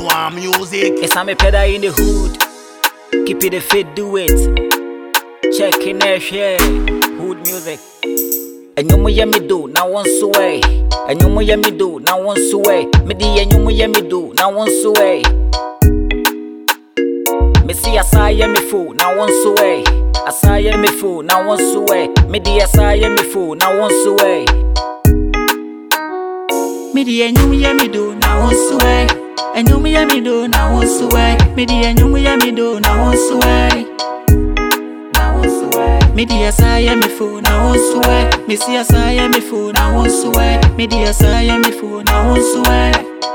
Farm music. It's a me pedal in the hood. Keep it the fit, do it. Check in there, share. Hood music. And you mo ya me do, now once away. And you mo ya me do, now once away. Me di and you mo ya me do, now once away. Me see asaya me fool, now once away. Asaya me fool, now once away. Me di asaya me fool, now once away. Me di and you mo ya me do, now once away. And you me me do, now once away. Me di and you me do, now once away. Me di asaya me fool, now once away. Me see asaya me fool, now once away. Me di asaya me fool, now once away.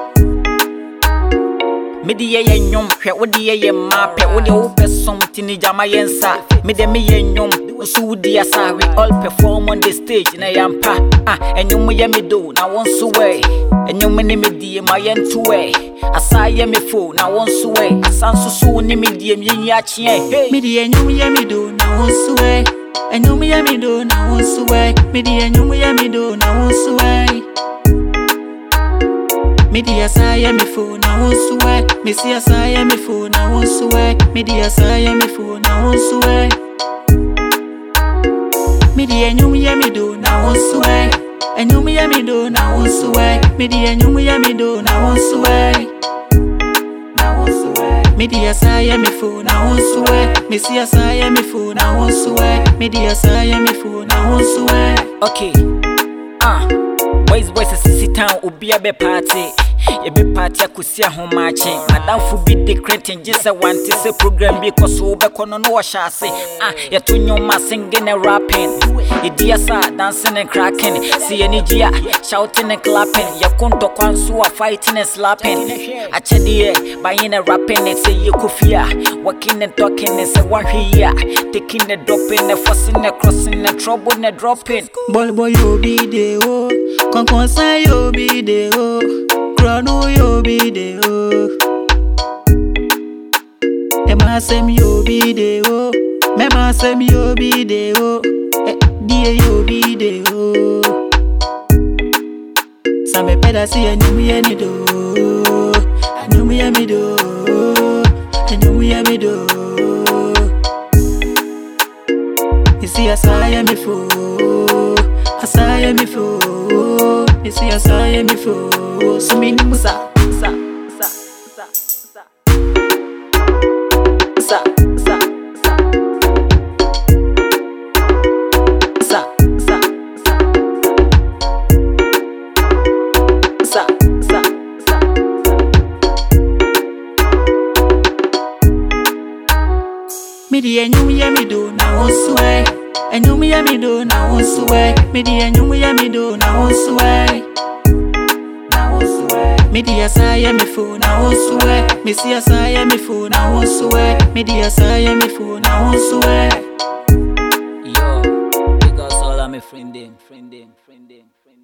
Me di ye nyom, hwe wo di ye ma pe wo di wo pe something ni jama yensa. Me de me ye nyom, usu di asa. We all perform on the stage na yampa. And you me do, now once away. And you me di ma yen two way. Asaya me fool, now once away. Asansu su ni me di me ya chie. Me di and you me do, now once away. And you me do, now once away. Me di and you me do, now once away. Me di asaya me fool, now once away. Me see asaya me fool, now once away. Me di asaya me fool, now once away. Me di and you me do, now once away. And you me do, now once away. Me di and you me do, now once away. Me di asaya me fool, now once away. Me see asaya me fool, now once away. Me di asaya me fool, now once away. Okay, boys a sissy town, ubi a be party. Ye be party a kusia home marching. Madam fu be different in just a one to say program because we be kono no washa say. Ya tunyo ma singing and rapping. Ye dia sa dancing and cracking. See any dia shouting and clapping. Ya kunto kwansu a fighting and slapping. A chedie buying and rapping and say you kufia. Walking and talking and say one here. Taking the dropping and forcing and crossing and trouble and dropping. Boy you be the oh. Kon say you be the oh. Crono you be the oh. Emma sem you be the oh. Mema sem you be the oh. Dear you be the oh. Some peda see and you me do. And you me do. And you me do. You see asaya me fool. Asaya me fool. You see asaya me fool. So me musa sa me di and you me do, now once away. And you me do, now once away. Me di and you me do, now once away. Me di asaya me fool, now once away. Me see asaya me fool, now once away. Me di asaya me fool, now once away. Yo, because all of my friend them.